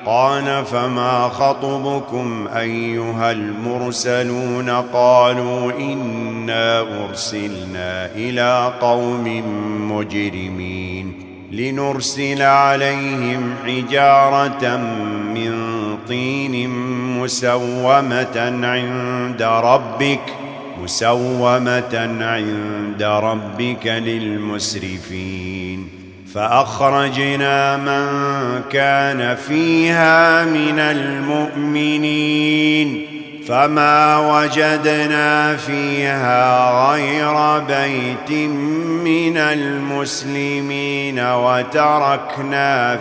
قال فما خطبكم أيها المرسلون قالوا إنا أرسلنا إلى قوم مجرمين لنرسل عليهم حجارة من طين مسومة عند ربك للمسرفين فأخرجنا من كان فيها من المؤمنين فما وجدنا فيها غير بيت من المسلمين وتركنا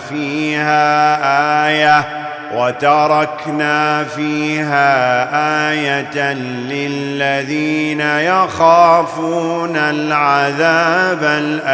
فيها آية للذين يخافون العذاب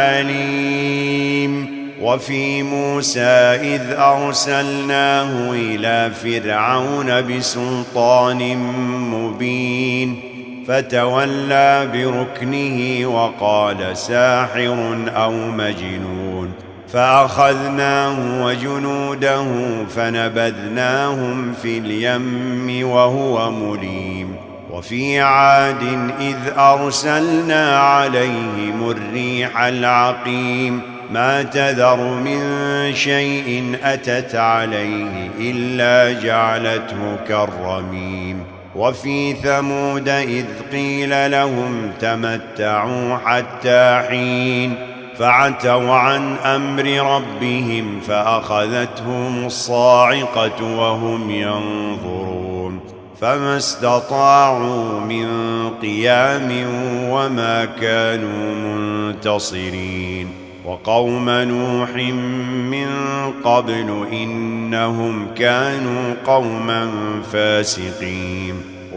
الأليم وفي موسى إذ أرسلناه إلى فرعون بسلطان مبين فتولى بركنه وقال ساحر أو مجنون فأخذناه وجنوده فنبذناهم في اليم وهو مليم وفي عاد إذ أرسلنا عليهم الريح العقيم ما تذر من شيء أتت عليه إلا جعلته كالرميم وفي ثمود إذ قيل لهم تمتعوا حتى حين فعتوا عن أمر ربهم فأخذتهم الصاعقة وهم ينظرون فما استطاعوا من قيام وما كانوا منتصرين وقوم نوح من قبل إنهم كانوا قوما فاسقين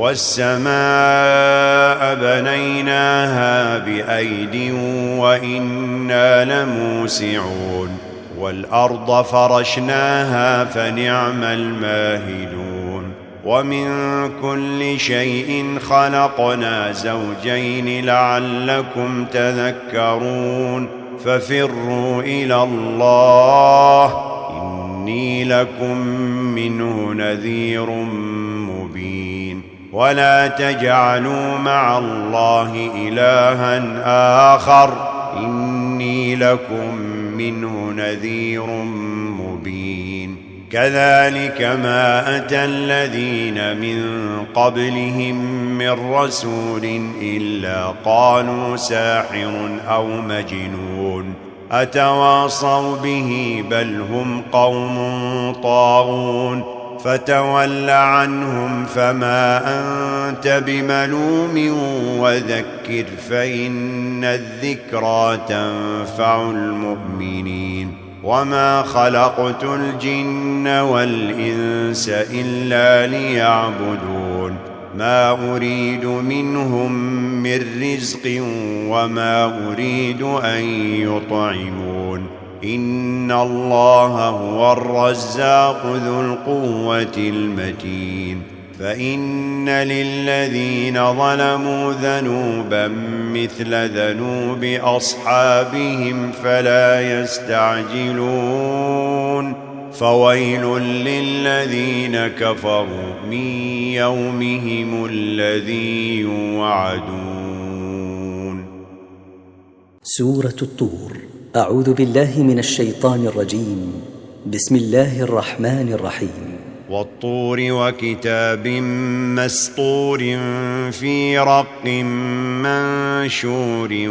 والسماء بنيناها بأيد وإنا لموسعون والأرض فرشناها فنعم الماهدون ومن كل شيء خلقنا زوجين لعلكم تذكرون ففروا إلى الله إني لكم منه نذير مبين ولا تجعلوا مع الله إلها آخر إني لكم منه نذير مبين كذلك ما أتى الذين من قبلهم من رسول إلا قالوا ساحر أو مجنون أتواصوا به بل هم قوم طاغون فتول عنهم فما أنت بملوم وذكر فإن الذكرى تنفع المؤمنين وما خلقت الجن والإنس إلا ليعبدون ما أريد منهم من رزق وما أريد أن يطعمون إن الله هو الرزاق ذو القوة المتين فإن للذين ظلموا ذنوبا مثل ذنوب أصحابهم فلا يستعجلون فويل للذين كفروا من يومهم الذي يوعدون. سورة الطور. أعوذ بالله من الشيطان الرجيم. بسم الله الرحمن الرحيم. والطور وكتاب مسطور في رق منشور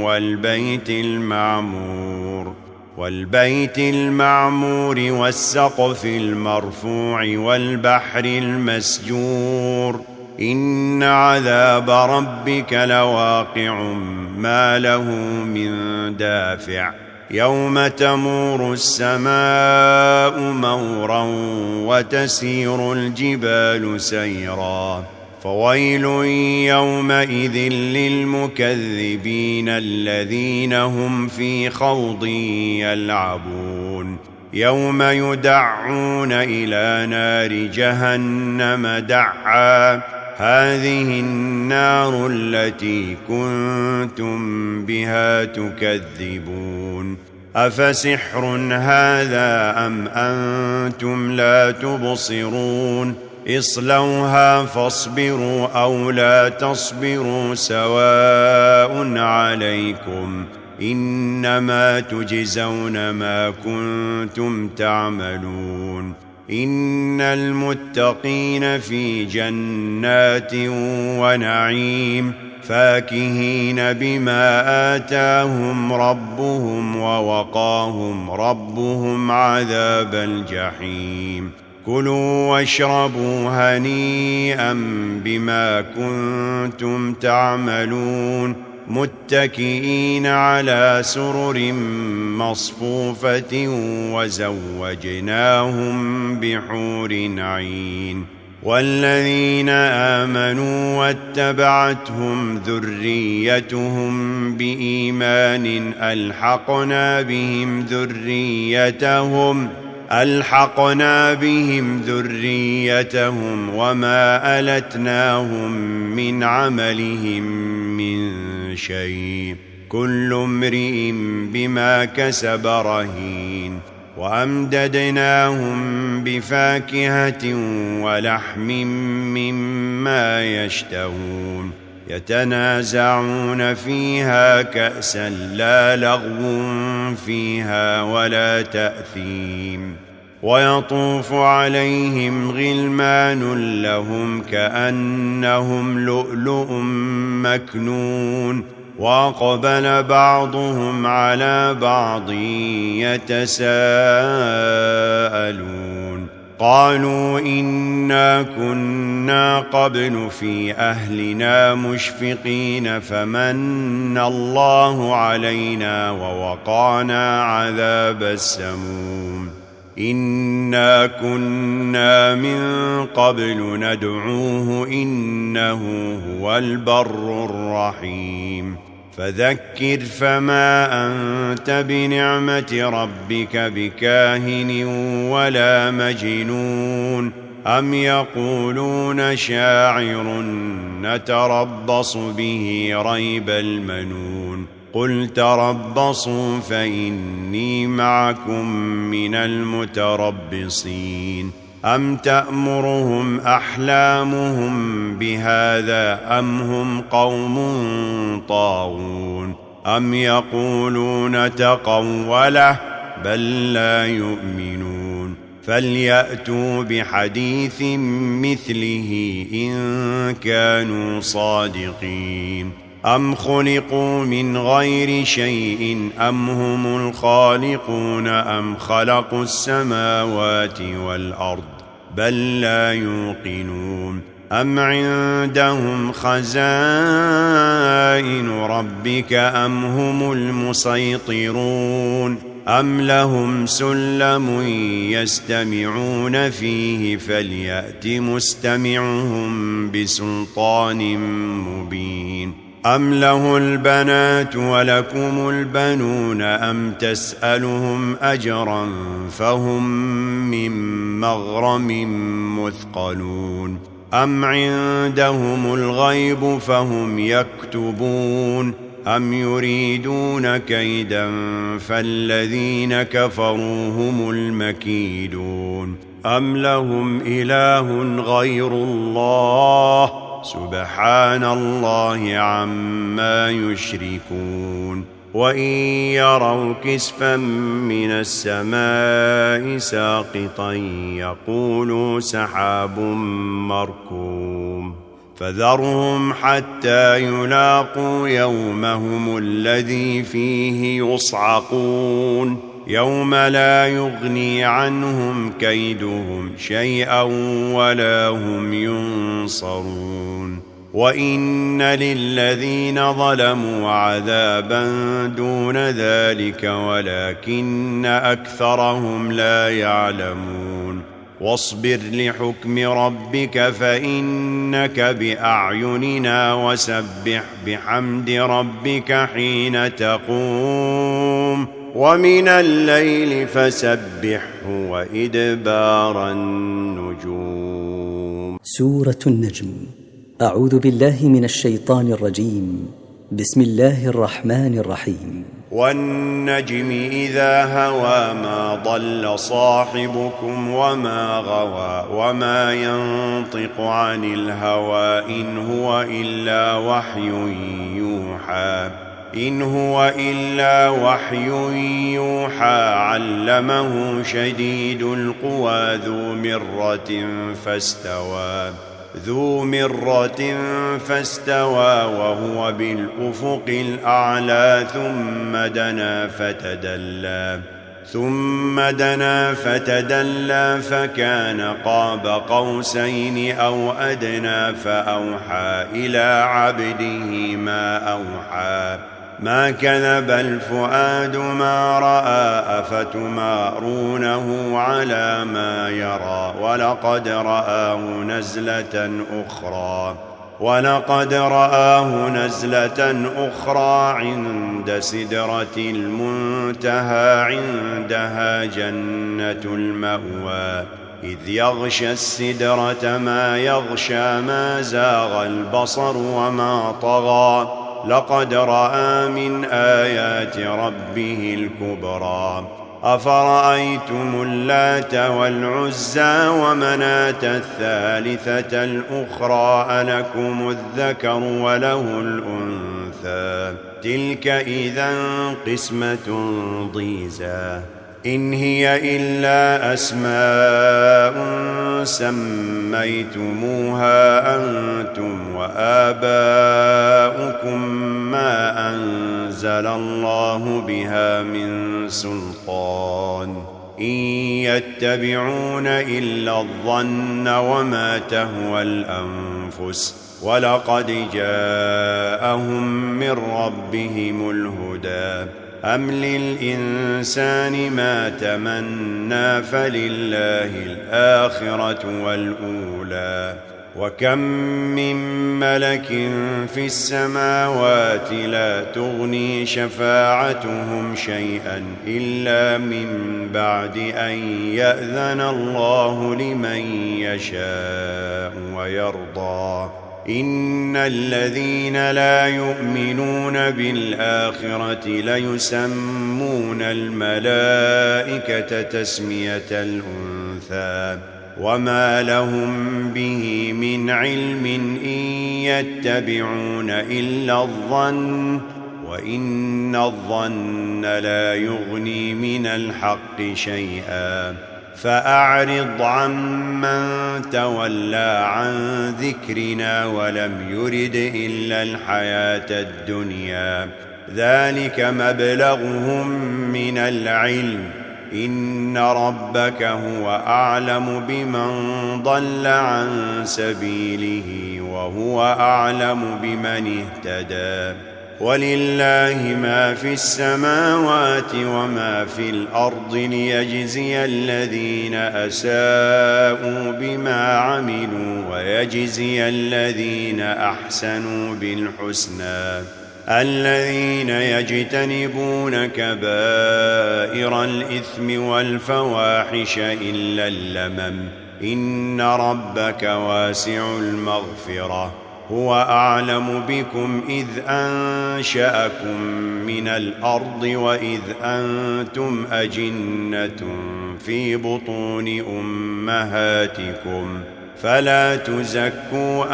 والبيت المعمور والسقف المرفوع والبحر المسجور إن عذاب ربك لواقع ما له من دافع يوم تمور السماء مورا وتسير الجبال سيرا فويل يومئذ للمكذبين الذين هم في خوض يلعبون يوم يدعون إلى نار جهنم دعا هذه النار التي كنتم بها تكذبون أفسحر هذا أم أنتم لا تبصرون اصلوها فاصبروا أو لا تصبروا سواء عليكم إنما تجزون ما كنتم تعملون إن المتقين في جنات ونعيم فاكهين بما آتاهم ربهم ووقاهم ربهم عذاب الجحيم كلوا واشربوا هنيئا بما كنتم تعملون متكئين على سرر مصفوفة وزوجناهم بحور عين والذين آمنوا واتبعتهم ذريتهم بإيمان ألحقنا بهم ذريتهم وما ألتناهم من عملهم من شيء كل امرئ بما كسب رهين وأمددناهم بفاكهة ولحم مما يشتهون يتنازعون فيها كأسا لا لغو فيها ولا تأثيم ويطوف عليهم غلمان لهم كأنهم لؤلؤ مكنون وأقبل بعضهم على بعض يتساءلون قالوا إنا كنا قبل في أهلنا مشفقين فمن الله علينا ووقانا عذاب السموم إنا كنا من قبل ندعوه إنه هو البر الرحيم فذكر فما أنت بنعمة ربك بكاهن ولا مجنون أم يقولون شاعر نتربص به ريب المنون قل تربصوا فإني معكم من المتربصين أم تأمرهم أحلامهم بهذا أم هم قوم طاغون أم يقولون تقوله بل لا يؤمنون فليأتوا بحديث مثله إن كانوا صادقين أم خلقوا من غير شيء أم هم الخالقون أم خلقوا السماوات والأرض بل لا يوقنون أم عندهم خزائن ربك أم هم المسيطرون أم لهم سلم يستمعون فيه فليأت مستمعهم بسلطان مبين أم له البنات ولكم البنون أم تسألهم أجرا فهم من مغرم مثقلون أم عندهم الغيب فهم يكتبون أم يريدون كيدا فالذين كفروا هم المكيدون أم لهم إله غير الله سبحان الله عما يشركون وإن يروا كسفا من السماء ساقطا يقولوا سحاب مركوم فذرهم حتى يلاقوا يومهم الذي فيه يصعقون يوم لا يغني عنهم كيدهم شيئا ولا هم ينصرون وإن للذين ظلموا عذابا دون ذلك ولكن أكثرهم لا يعلمون واصبر لحكم ربك فإنك بأعيننا وسبح بحمد ربك حين تقوم ومن الليل فسبحه وإدبار النجوم. سورة النجم. أعوذ بالله من الشيطان الرجيم. بسم الله الرحمن الرحيم. والنجم إذا هوى ما ضل صاحبكم وما غوى وما ينطق عن الهوى إن هو إلا وحي يوحى علمه شديد القوى ذو مرة فاستوى وهو بالأفق الأعلى ثم دنا فتدلى فكان قاب قوسين أو أدنى فأوحى إلى عبده ما أوحى ما كذب الفؤاد ما رأى أفتمارونه على ما يرى ولقد رآه نزلة أخرى عند سدرة المنتهى عندها جنة المأوى إذ يغشى السدرة ما يغشى ما زاغ البصر وما طغى لقد رأى من آيات ربه الكبرى أفرأيتم اللات والعزى ومناة الثالثة الأخرى ألكم الذكر وله الأنثى تلك إذا قسمة ضيزى إن هي إلا أسماء سميتموها أنتم وآباؤكم ما أنزل الله بها من سلطان إن يتبعون إلا الظن وما تهوى الأنفس ولقد جاءهم من ربهم الهدى أم للإنسان ما تمنى فلله الآخرة والأولى وكم من ملك في السماوات لا تغني شفاعتهم شيئا إلا من بعد أن يأذن الله لمن يشاء ويرضى إن الذين لا يؤمنون بالآخرة ليسمون الملائكة تسمية الأنثى وما لهم به من علم إن يتبعون إلا الظن وإن الظن لا يغني من الحق شيئا فأعرض عمن تولى عن ذكرنا ولم يرد إلا الحياة الدنيا ذلك مبلغهم من العلم إن ربك هو أعلم بمن ضل عن سبيله وهو أعلم بمن اهتدى ولله ما في السماوات وما في الأرض ليجزي الذين أساءوا بما عملوا ويجزي الذين أحسنوا بالحسنى الذين يجتنبون كبائر الإثم والفواحش إلا اللمم إن ربك واسع المغفرة هو أعلم بكم إذ أنشأكم من الأرض وإذ أنتم أجنة في بطون أمهاتكم فلا تزكوا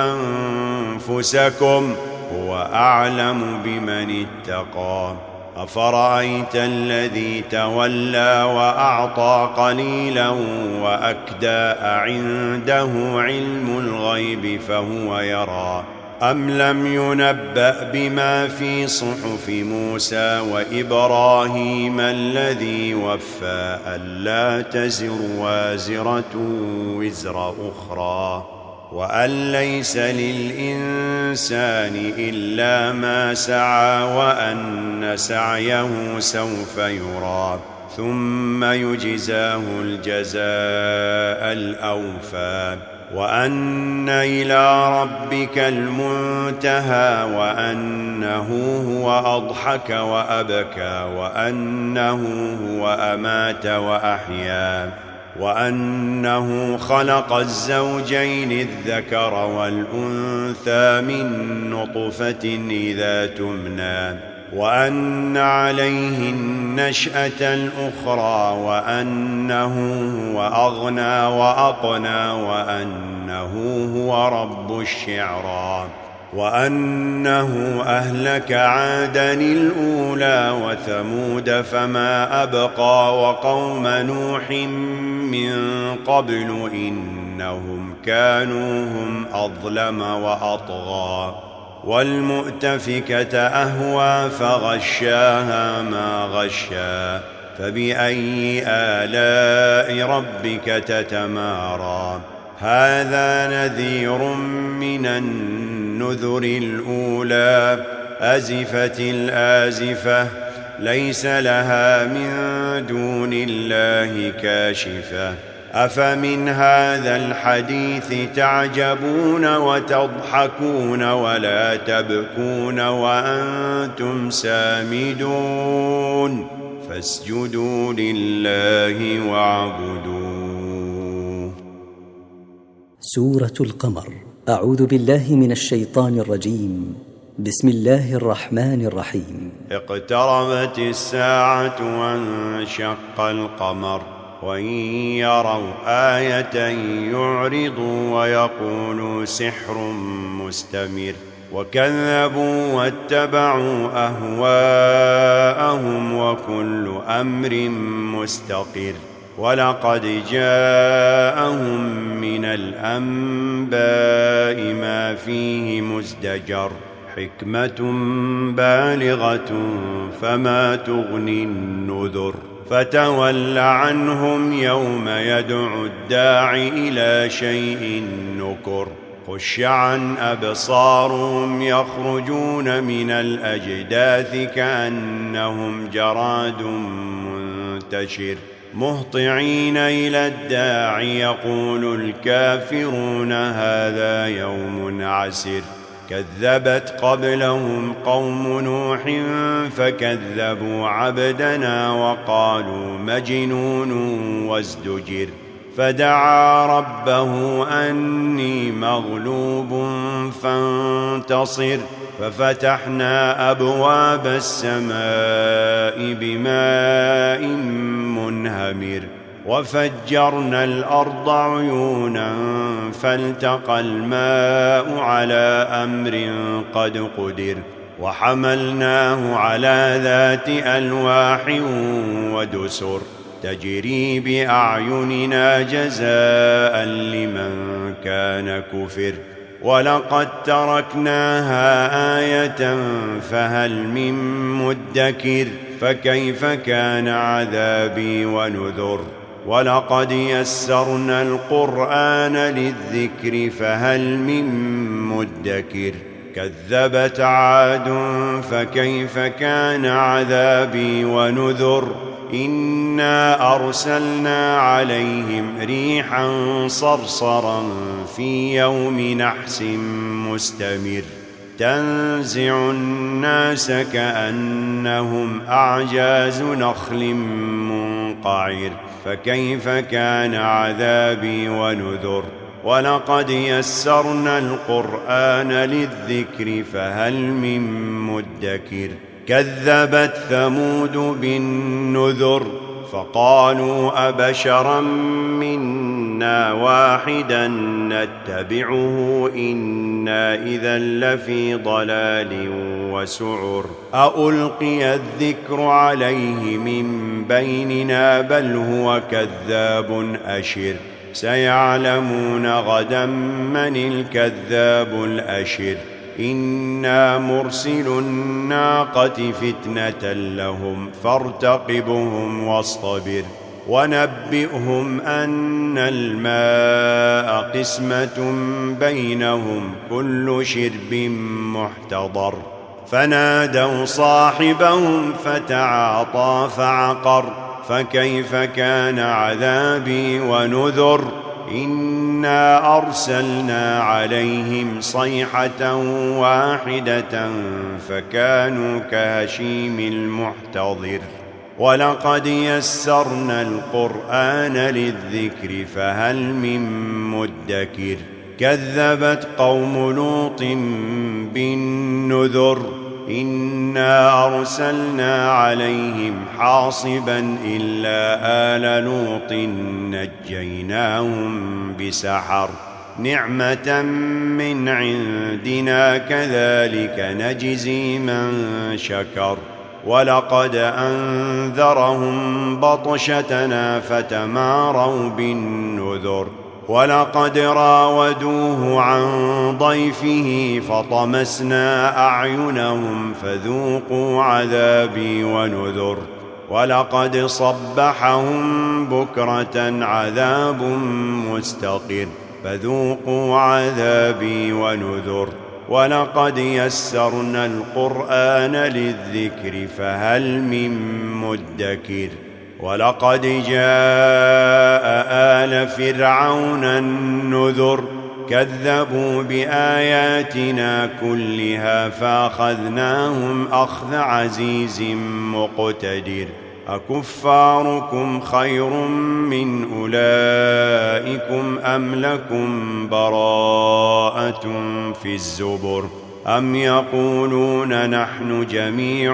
أنفسكم هو أعلم بمن اتقى أفرأيت الذي تولى وأعطى قليلا وأكدى أعنده علم الغيب فهو يرى أم لم ينبأ بما في صحف موسى وإبراهيم الذي وفى ألا تزر وازرة وزر أخرى وأن ليس للإنسان إلا ما سعى وأن سعيه سوف يرى ثم يجزاه الجزاء الأوفى وأن إلى ربك المنتهى وأنه هو أضحك وأبكى وأنه هو أمات وأحيا وأنه خلق الزوجين الذكر والأنثى من نطفة إذا تمنى وأن عليه النشأة الأخرى وأنه هو أغنى وأقنى وأنه هو رب الشعرى وأنه أهلك عادا الأولى وثمود فما أبقى وقوم نوح من قبل إنهم كانوا هم أظلم وأطغى والمؤتفكة أهوى فغشاها ما غشا فبأي آلاء ربك تتمارى هذا نذير من النذر الأولى أزفت الآزفة ليس لها من دون الله كاشفة أفمن هذا الحديث تعجبون وتضحكون ولا تبكون وأنتم سامدون فاسجدوا لله واعبدوه. سورة القمر. أعوذ بالله من الشيطان الرجيم. بسم الله الرحمن الرحيم. اقتربت الساعة وانشق القمر وإن يروا آية يعرضوا ويقولوا سحر مستمر وكذبوا واتبعوا أهواءهم وكل أمر مستقر ولقد جاءهم من الأنباء ما فيه مزدجر حكمة بالغة فما تغني النذر فتول عنهم يوم يدعو الداع إلى شيء نكر خش عن أبصارهم يخرجون من الأجداث كأنهم جراد منتشر مهطعين إلى الداع يقول الكافرون هذا يوم عسر كذبت قبلهم قوم نوح فكذبوا عبدنا وقالوا مجنون وازدجر فدعا ربه أني مغلوب فانتصر ففتحنا أبواب السماء بماء منهمر وفجرنا الأرض عيونا فالتقى الماء على أمر قد قدر وحملناه على ذات ألواح ودسر تجري بأعيننا جزاء لمن كان كفر ولقد تركناها آية فهل من مدكر فكيف كان عذابي ونذر ولقد يسرنا القرآن للذكر فهل من مدكر كذبت عاد فكيف كان عذابي ونذر إنا أرسلنا عليهم ريحا صرصرا في يوم نحس مستمر تنزع الناس كأنهم أعجاز نخل منقعر فكيف كان عذابي ونذر ولقد يسرنا القرآن للذكر فهل من مدكر كذبت ثمود بالنذر فقالوا أبشرا منا واحدا نتبعه إنا إذا لفي ضلال وسعر أألقي الذكر عليه من بيننا بل هو كذاب أشر سيعلمون غدا من الكذاب الأشر إنا مرسل الناقة فتنة لهم فارتقبهم واصطبر ونبئهم أن الماء قسمة بينهم كل شرب محتضر فنادوا صاحبهم فتعاطى فعقر فكيف كان عذابي ونذر إنا أرسلنا عليهم صيحة واحدة فكانوا كهشيم المحتضر ولقد يسرنا القرآن للذكر فهل من مدكر كذبت قوم لوط بالنذر إنا أرسلنا عليهم حاصبا إلا آل لوط نجيناهم بسحر نعمة من عندنا كذلك نجزي من شكر ولقد أنذرهم بطشتنا فتماروا بالنذر ولقد راودوه عن ضيفه فطمسنا أعينهم فذوقوا عذابي ونذر ولقد صبحهم بكرة عذاب مستقر فذوقوا عذابي ونذر ولقد يسرنا القرآن للذكر فهل من مدكر ولقد جاء آل فرعون النذر كذبوا بآياتنا كلها فأخذناهم أخذ عزيز مقتدر أكفاركم خير من أولئكم أم لكم براءة في الزبر أم يقولون نحن جميع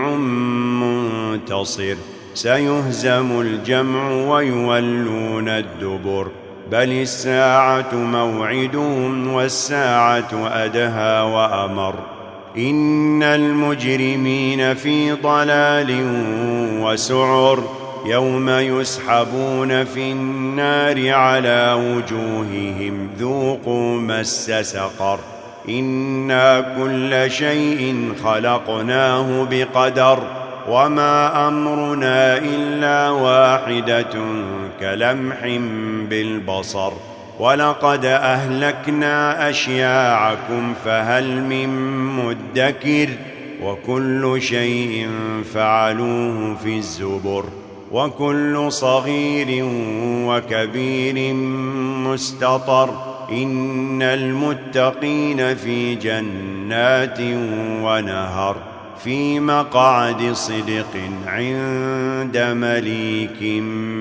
منتصر سيهزم الجمع ويولون الدبر بل الساعة موعدهم والساعة أدهى وأمر إن المجرمين في ضلال وسعر يوم يسحبون في النار على وجوههم ذوقوا مس سقر إنا كل شيء خلقناه بقدر وما أمرنا إلا واحدة كلمح بالبصر ولقد أهلكنا أشياعكم فهل من مدكر وكل شيء فعلوه في الزبر وكل صغير وكبير مستطر إن المتقين في جنات ونهر في مقعد صدق عند مليك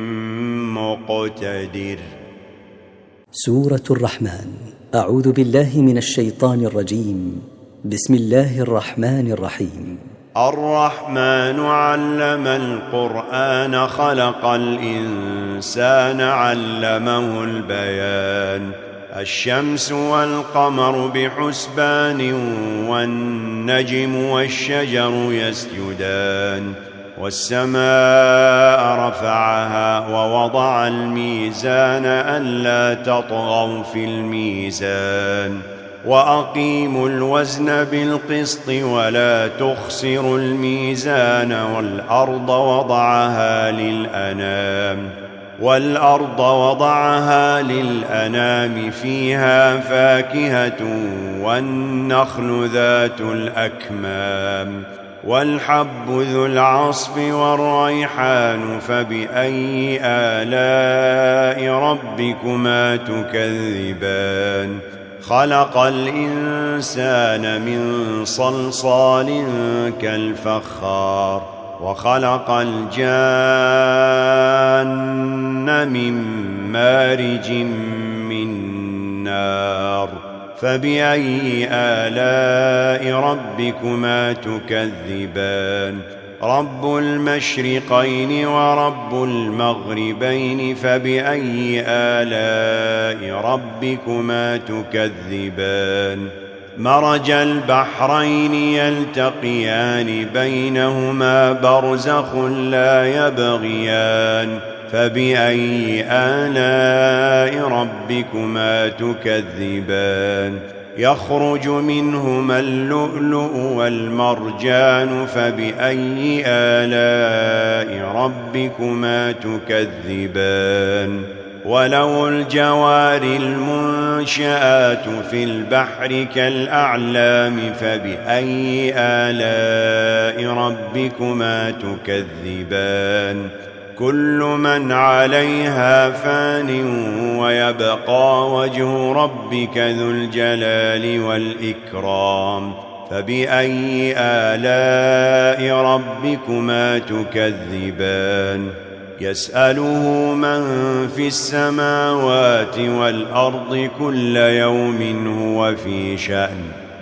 مقتدر. سورة الرحمن. أعوذ بالله من الشيطان الرجيم. بسم الله الرحمن الرحيم. الرحمن علم القرآن خلق الإنسان علمه البيان الشمس والقمر بحسبان والنجم والشجر يسجدان والسماء رفعها ووضع الميزان ألا تطغوا في الميزان وأقيموا الوزن بالقسط ولا تخسروا الميزان والأرض وضعها للأنام فيها فاكهة والنخل ذات الأكمام والحب ذو العصف والريحان فبأي آلاء ربكما تكذبان خلق الإنسان من صلصال كالفخار وخلق الجان من مارج من نار فبأي آلاء ربكما تكذبان رب المشرقين ورب المغربين فبأي آلاء ربكما تكذبان مرج البحرين يلتقيان بينهما برزخ لا يبغيان فبأي آلاء ربكما تكذبان يخرج منهما اللؤلؤ والمرجان فبأي آلاء ربكما تكذبان وله الجوار المنشآت في البحر كالأعلام فبأي آلاء ربكما تكذبان كل من عليها فان ويبقى وجه ربك ذو الجلال والإكرام فبأي آلاء ربكما تكذبان يسأله من في السماوات والأرض كل يوم هو في شأن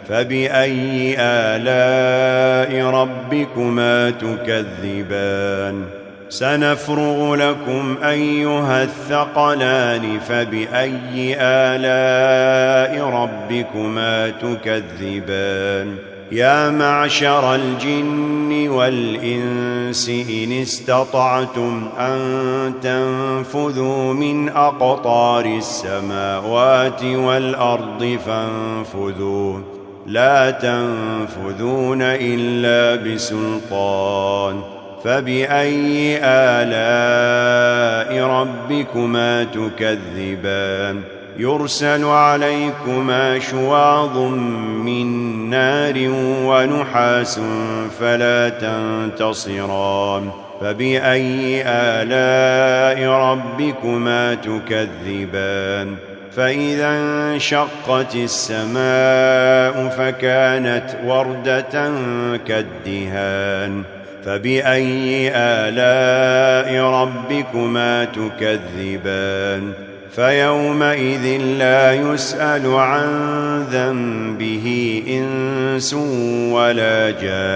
فبأي آلاء ربكما تكذبان سنفرغ لكم أيها الثقلان فبأي آلاء ربكما تكذبان يا معشر الجن والإنس إن استطعتم أن تنفذوا من أقطار السماوات والأرض فانفذوا لا تنفذون إلا بسلطان فبأي آلاء ربكما تكذبان يرسل عليكما شواظ من نار ونحاس فلا تنتصران فبأي آلاء ربكما تكذبان فإذا انشقت السماء فكانت وردة كالدهان فبأي آلاء ربكما تكذبان فيومئذ لا يسأل عن ذنبه إنس ولا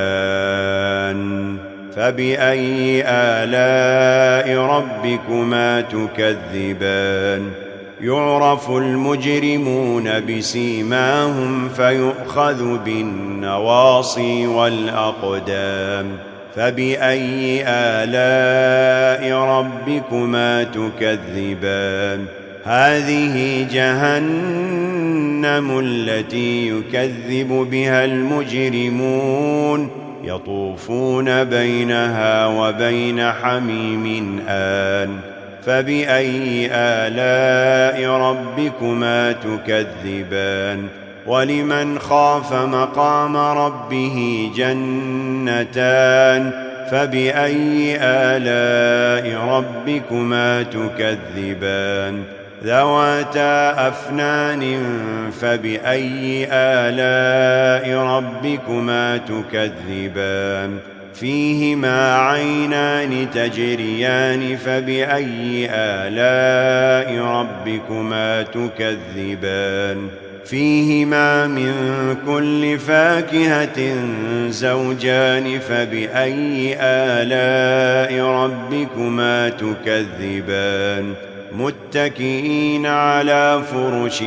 جان فبأي آلاء ربكما تكذبان يعرف المجرمون بسيماهم فيؤخذ بالنواصي والأقدام فبأي آلاء ربكما تكذبان هذه جهنم التي يكذب بها المجرمون يطوفون بينها وبين حميم آن فبأي آلاء ربكما تكذبان ولمن خاف مقام ربه جنتان فبأي آلاء ربكما تكذبان ذواتا أفنان فبأي آلاء ربكما تكذبان فيهما عينان تجريان فبأي آلاء ربكما تكذبان فيهما من كل فاكهة زوجان فبأي آلاء ربكما تكذبان متكئين على فرش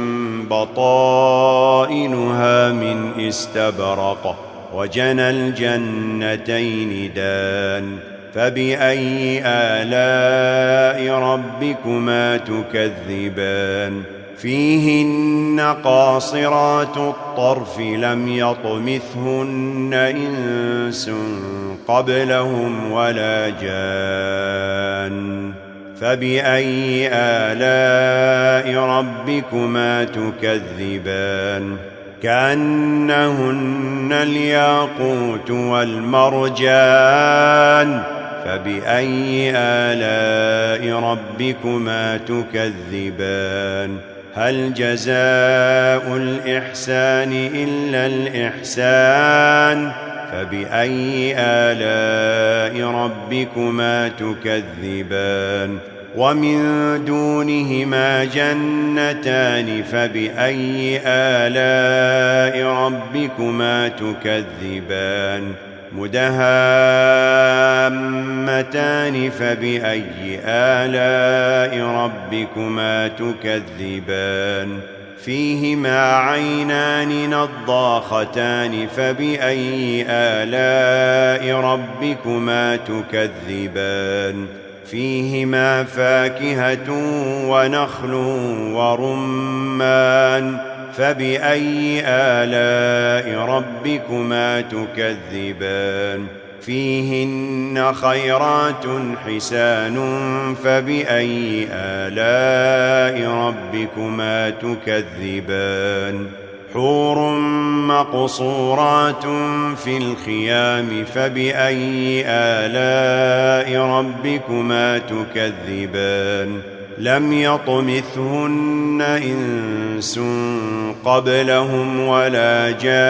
بطائنها من استبرق وجنى الجنتين دان فبأي آلاء ربكما تكذبان فيهن قاصرات الطرف لم يطمثهن إنس قبلهم ولا جان فبأي آلاء ربكما تكذبان كأنهن الياقوت والمرجان فبأي آلاء ربكما تكذبان هل جزاء الإحسان إلا الإحسان فبأي آلاء ربكما تكذبان ومن دونهما جنتان فبأي آلاء ربكما تكذبان مدهامتان فبأي آلاء ربكما تكذبان فيهما عينان نضاختان فبأي آلاء ربكما تكذبان فيهما فاكهة ونخل ورمان فبأي آلاء ربكما تكذبان فيهن خيرات حسان فبأي آلاء ربكما تكذبان حور مقصورات في الخيام فبأي آلاء ربكما تكذبان لم يطمثهن إنس قبلهم ولا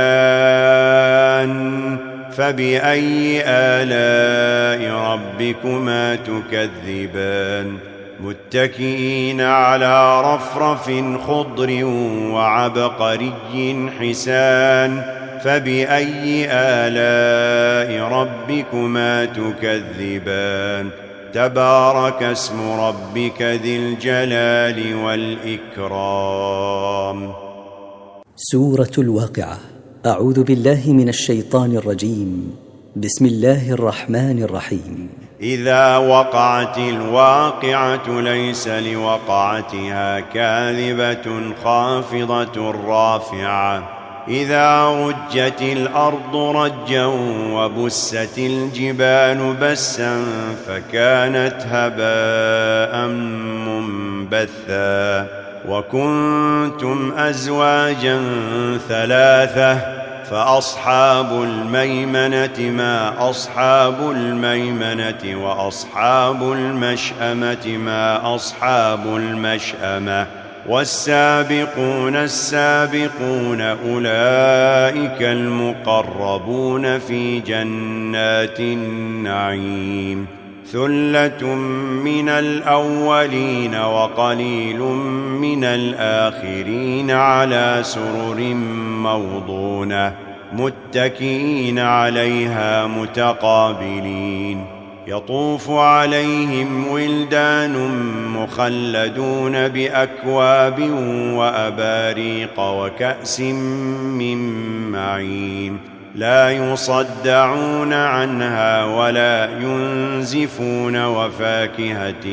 جان فبأي آلاء ربكما تكذبان متكئين على رفرف خضر وعبقري حسان فبأي آلاء ربكما تكذبان تبارك اسم ربك ذي الجلال والإكرام. سورة الواقعة. أعوذ بالله من الشيطان الرجيم. بسم الله الرحمن الرحيم. إذا وقعت الواقعة ليس لوقعتها كاذبة خافضة رافعة إذا رجت الأرض رجا وبست الجبال بسا فكانت هباء منبثا وكنتم أزواجا ثلاثة فأصحاب الميمنة ما أصحاب الميمنة وأصحاب المشأمة ما أصحاب المشأمة والسابقون السابقون أولئك المقربون في جنات النعيم ثلة من الأولين وقليل من الآخرين على سرر موضونة متكئين عليها متقابلين يطوف عليهم ولدان مخلدون بأكواب وأباريق وكأس من معين لا يصدعون عنها ولا ينزفون وفاكهة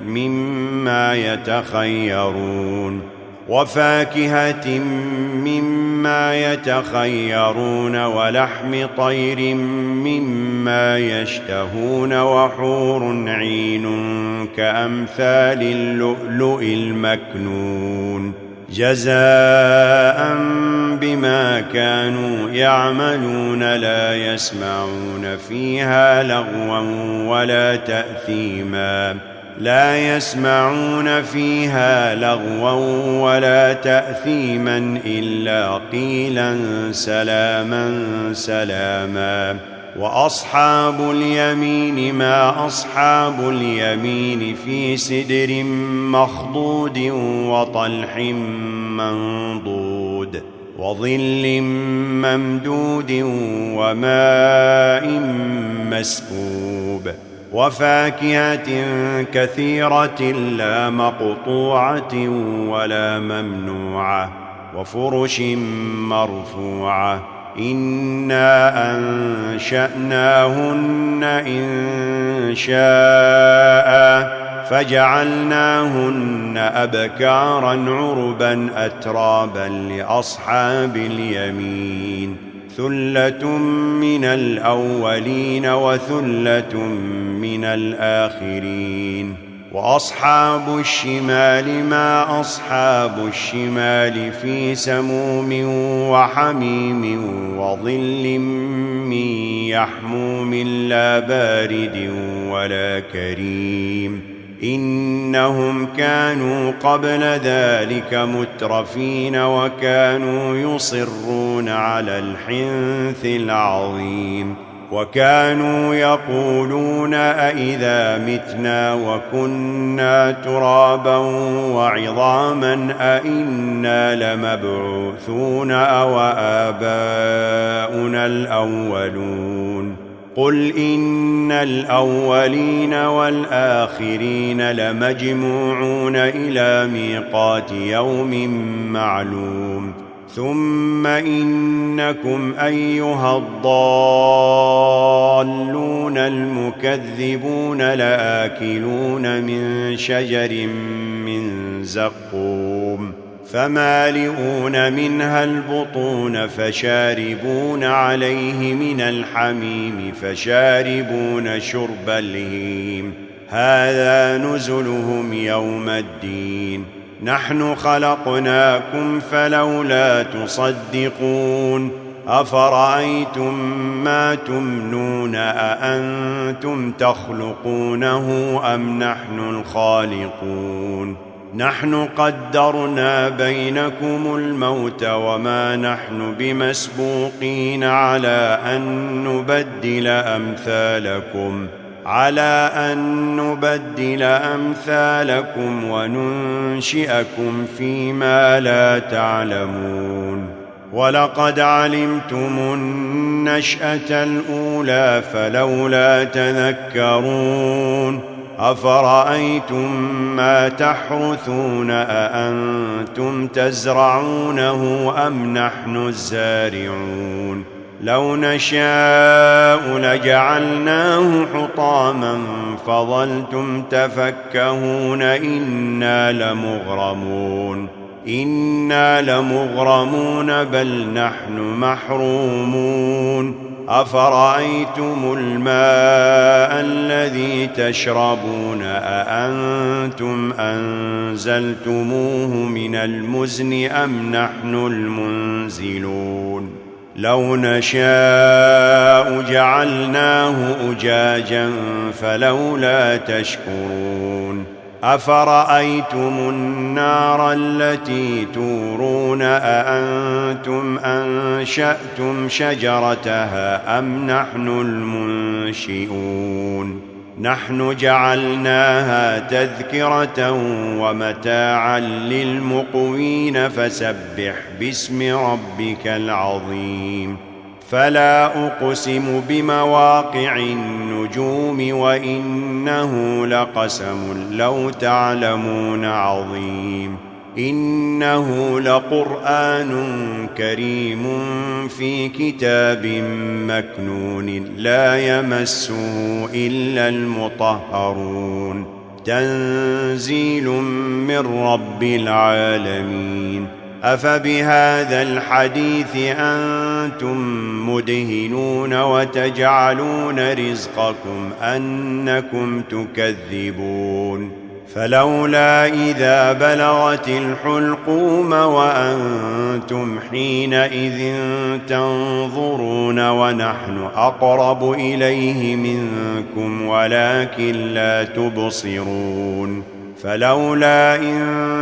مما يتخيرون ولحم طير مما يشتهون وحور عين كأمثال اللؤلؤ المكنون جزاء بما كانوا يعملون لا يسمعون فيها لغوا ولا تأثيما إلا قيلا سلاما سلاما وأصحاب اليمين ما أصحاب اليمين في سدر مخضود وطلح منضود وظل ممدود وماء مسكوب وفاكهة كثيرة لا مقطوعة ولا ممنوعة وفرش مرفوعة إنا أنشأناهن إنشاء فجعلناهن أبكارا عربا أترابا لأصحاب اليمين ثلة من الأولين وثلة من الآخرين وأصحاب الشمال ما أصحاب الشمال في سموم وحميم وظل من يحموم لا بارد ولا كريم إنهم كانوا قبل ذلك مترفين وكانوا يصرون على الحنث العظيم وكانوا يقولون أئذا متنا وكنا ترابا وعظاما أئنا لمبعوثون أو آباؤنا الأولون قل إن الأولين والآخرين لمجموعون إلى ميقات يوم معلوم ثم إنكم أيها الضالون المكذبون لآكلون من شجر من زقوم فمالئون منها البطون فشاربون عليه من الحميم فشاربون شرب الهيم هذا نزلهم يوم الدين نحن خلقناكم فلولا تصدقون أفرأيتم ما تمنون أأنتم تخلقونه أم نحن الخالقون نحن قدرنا بينكم الموت وما نحن بمسبوقين على أن نبدل أمثالكم على أن نبدل أمثالكم وننشئكم فيما لا تعلمون. ولقد علمتم النشأة الأولى فلولا تذكرون. أفرأيتم ما تحرثون أأنتم تزرعونه أم نحن الزارعون؟ لو نشاء لجعلناه حطاما فظلتم تفكهون إنا لمغرمون بل نحن محرومون. أفرأيتم الماء الذي تشربون أأنتم أنزلتموه من المزن أم نحن المنزلون؟ لو نشاء جعلناه أجاجا فلولا تشكرون. أفرأيتم النار التي تورون أأنتم أنشأتم شجرتها أم نحن المنشئون؟ نحن جعلناها تذكرة ومتاعا للمقوين فسبح باسم ربك العظيم. فلا أقسم بمواقع النجوم وإنه لقسم لو تعلمون عظيم. إنه لقرآن كريم في كتاب مكنون لا يمسه إلا المطهرون. تنزيل من رب العالمين. أفبهذا الحديث أنتم مدهنون وتجعلون رزقكم أنكم تكذبون؟ فلولا إذا بلغت الحلقوم وأنتم حينئذ تنظرون ونحن أقرب إليه منكم ولكن لا تبصرون. فلولا إن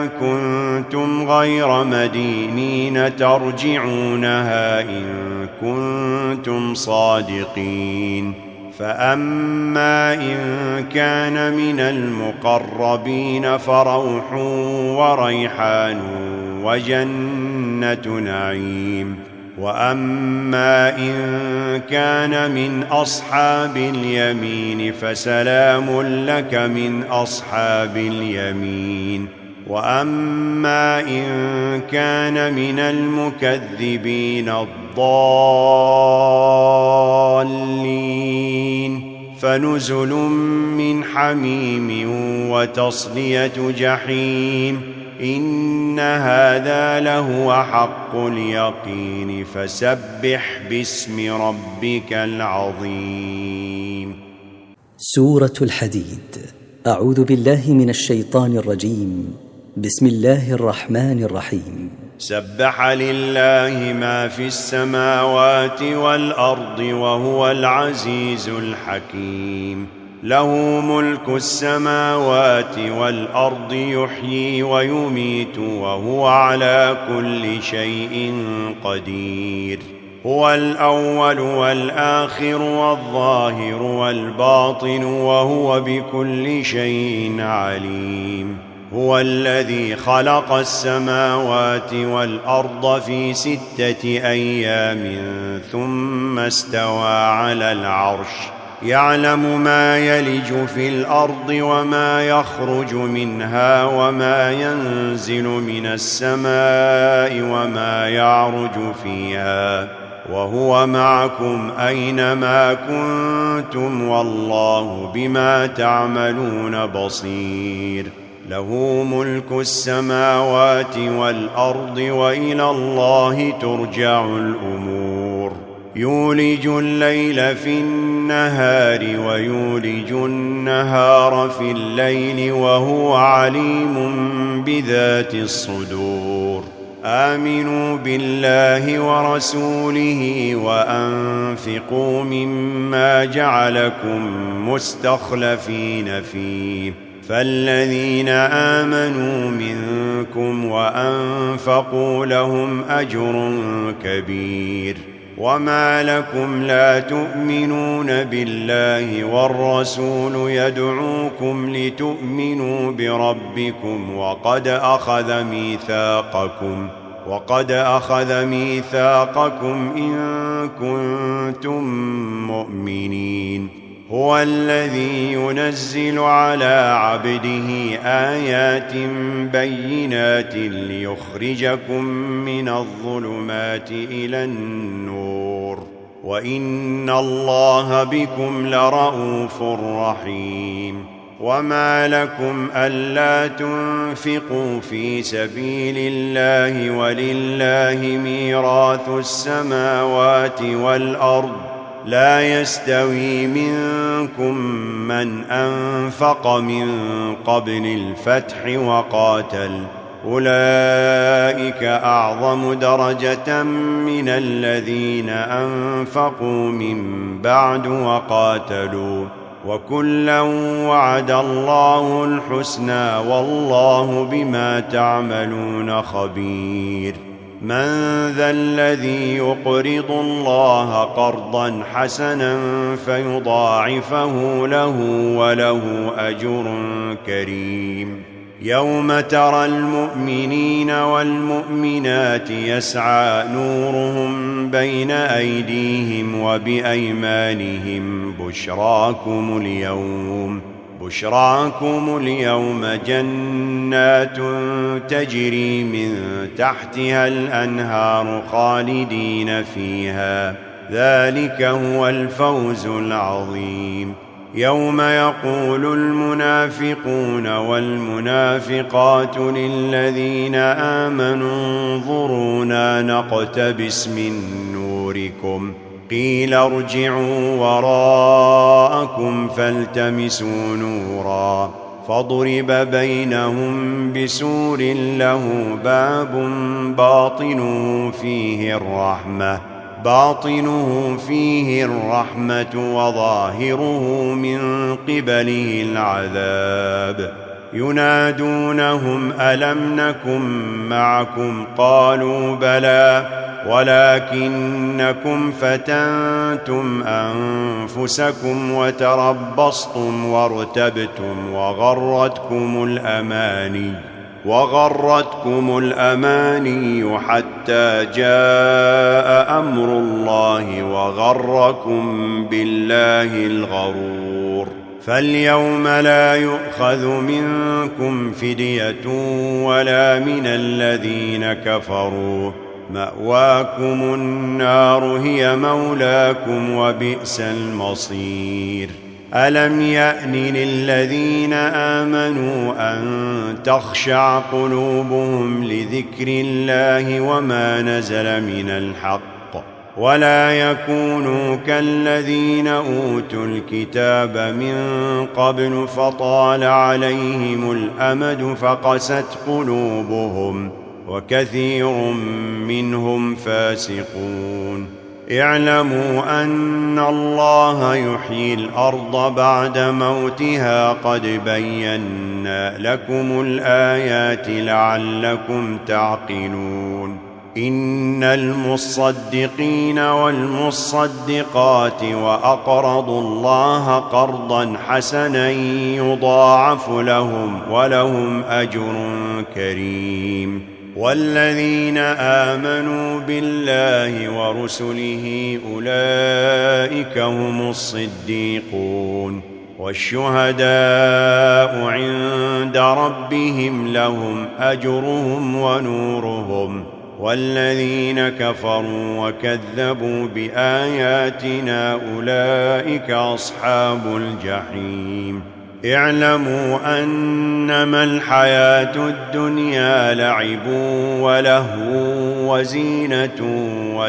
كنتم غير مدينين ترجعونها إن كنتم صادقين. فأما إن كان من المقربين فروح وريحان وجنة نعيم. وأما إن كان من أصحاب اليمين فسلام لك من أصحاب اليمين. وأما إن كان من المكذبين الضالين فنزل من حميم وتصلية جحيم. إن هذا لهو حق اليقين. فسبح باسم ربك العظيم. سورة الحديد. أعوذ بالله من الشيطان الرجيم. بسم الله الرحمن الرحيم. سبح لله ما في السماوات والأرض وهو العزيز الحكيم. له ملك السماوات والأرض يحيي ويميت وهو على كل شيء قدير. هو الأول والآخر والظاهر والباطن وهو بكل شيء عليم. هو الذي خلق السماوات والأرض في 6 أيام ثم استوى على العرش. يعلم ما يلج في الأرض وما يخرج منها وما ينزل من السماء وما يعرج فيها وهو معكم أينما كنتم والله بما تعملون بصير. له ملك السماوات والأرض وإلى الله ترجع الأمور. يولج الليل في النهار ويولج النهار في الليل وهو عليم بذات الصدور. آمنوا بالله ورسوله وأنفقوا مما جعلكم مستخلفين فيه. فالذين آمنوا منكم وأنفقوا لهم أجر كبير. وما لكم لا تؤمنون بالله والرسول يدعوكم لتؤمنوا بربكم وقد أخذ ميثاقكم إن كنتم مؤمنين. هو الذي ينزل على عبده آيات بينات ليخرجكم من الظلمات إلى النور، وإن الله بكم لرءوف رحيم. وما لكم ألا تنفقوا في سبيل الله ولله ميراث السماوات والأرض لا يستوي منكم من أنفق من قبل الفتح وقاتل، أولئك أعظم درجة من الذين أنفقوا من بعد وقاتلوا، وكلا وعد الله الحسنى والله بما تعملون خبير. من ذا الذي يقرض الله قرضا حسنا فيضاعفه له وله أجر كريم؟ يوم ترى المؤمنين والمؤمنات يسعى نورهم بين أيديهم وبأيمانهم بشراكم اليوم جنات تجري من تحتها الأنهار خالدين فيها، ذلك هو الفوز العظيم. يوم يقول المنافقون والمنافقات للذين آمنوا انظرونا نقتبس من نوركم قيل ارجعوا وراءكم فالتمسوا نورا فضرب بينهم بسور له باب باطنه فيه الرحمة وظاهره من قبله العذاب. ينادونهم ألم نكن معكم قالوا بلى ولكنكم فتنتم أنفسكم وتربصتم وارتبتم وغرتكم الأماني حتى جاء أمر الله وغركم بالله الغرور. فاليوم لا يؤخذ منكم فدية ولا من الذين كفروا، مأواكم النار هي مولاكم وبئس المصير. ألم يأن للذين آمنوا أن تخشع قلوبهم لذكر الله وما نزل من الحق ولا يكونوا كالذين أوتوا الكتاب من قبل فطال عليهم الأمد فقست قلوبهم وكثير منهم فاسقون. اعلموا أن الله يحيي الأرض بعد موتها قد بينا لكم الآيات لعلكم تعقلون. إن المصدقين والمصدقات وأقرضوا الله قرضا حسنا يضاعف لهم ولهم أجر كريم. والذين آمنوا بالله ورسله أولئك هم الصديقون والشهداء عند ربهم لهم أجرهم ونورهم. والذين كفروا وكذبوا بآياتنا أولئك أصحاب الجحيم. اعلموا أنما الحياة الدنيا لعب ولهو وزينة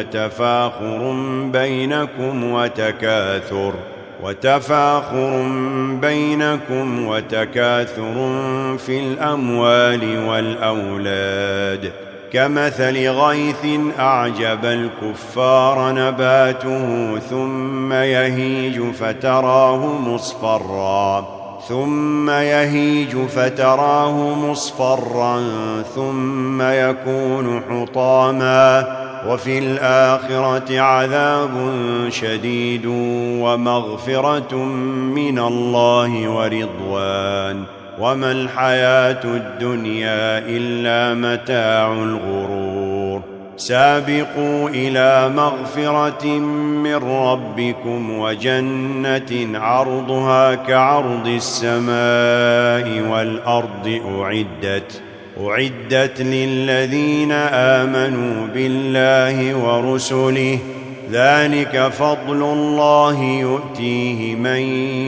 وتفاخر بينكم وتكاثر في الأموال والأولاد كمثل غيث أعجب الكفار نباته ثم يهيج فتراه مصفرا ثم يهيج فتراه مصفرا ثم يكون حطاما وفي الآخرة عذاب شديد ومغفرة من الله ورضوان وما الحياة الدنيا إلا متاع الغرور سابقوا إلى مغفرة من ربكم وجنة عرضها كعرض السماء والأرض أعدت للذين آمنوا بالله ورسله ذلك فضل الله يؤتيه من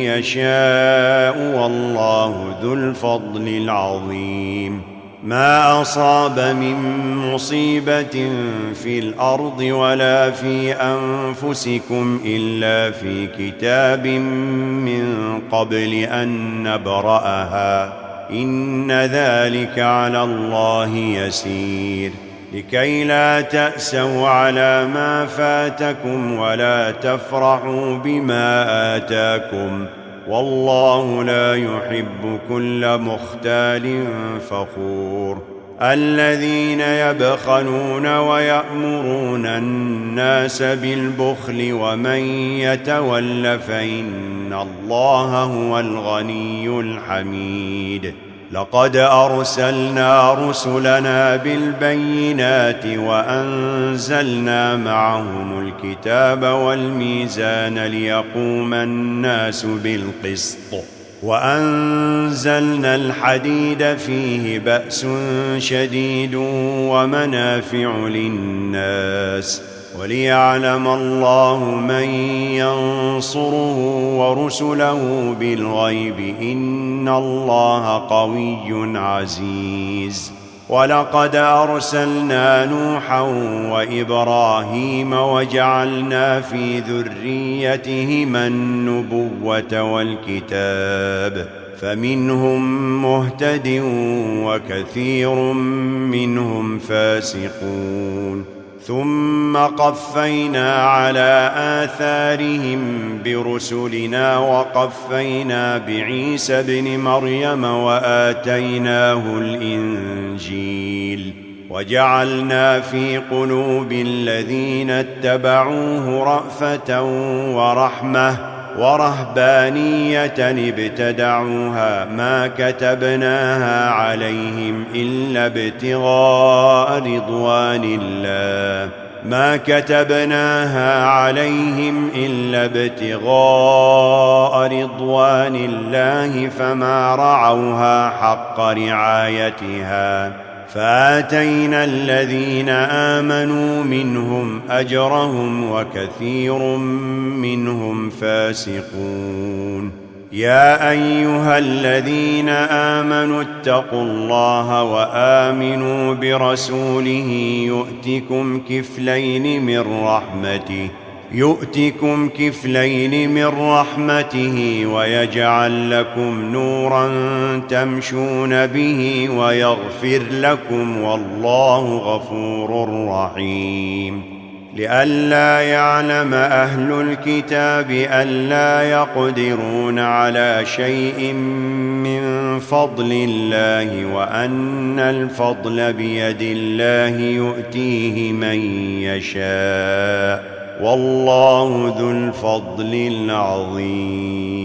يشاء والله ذو الفضل العظيم ما أصاب من مصيبة في الأرض ولا في أنفسكم إلا في كتاب من قبل أن نبرأها إن ذلك على الله يسير لكي لا تأسوا على ما فاتكم ولا تفرحوا بما آتاكم والله لا يحب كل مختال فخور الذين يبخلون ويأمرون الناس بالبخل ومن يتول فإن الله هو الغني الحميد لقد أرسلنا رسلنا بالبينات وأنزلنا معهم الكتاب والميزان ليقوم الناس بالقسط وأنزلنا الحديد فيه بأس شديد ومنافع للناس وليعلم الله من ينصره ورسله بالغيب إن الله قوي عزيز ولقد أرسلنا نوحا وإبراهيم وجعلنا في ذريتهما النبوة والكتاب فمنهم مهتد وكثير منهم فاسقون ثم قفينا على آثارهم برسلنا وقفينا بعيسى ابن مريم وآتيناه الإنجيل وجعلنا في قلوب الذين اتبعوه رأفة ورحمة ورهبانية ابتدعوها ما كتبناها عليهم إلا ابتغاء رضوان الله فما رعوها حق رعايتها فآتينا الذين آمنوا منهم أجرهم وكثير منهم فاسقون يا أيها الذين آمنوا اتقوا الله وآمنوا برسوله يؤتكم كفلين من رحمته ويجعل لكم نورا تمشون به ويغفر لكم والله غفور رحيم لئلا يعلم أهل الكتاب ألا يقدرون على شيء من فضل الله وأن الفضل بيد الله يؤتيه من يشاء والله ذو الفضل العظيم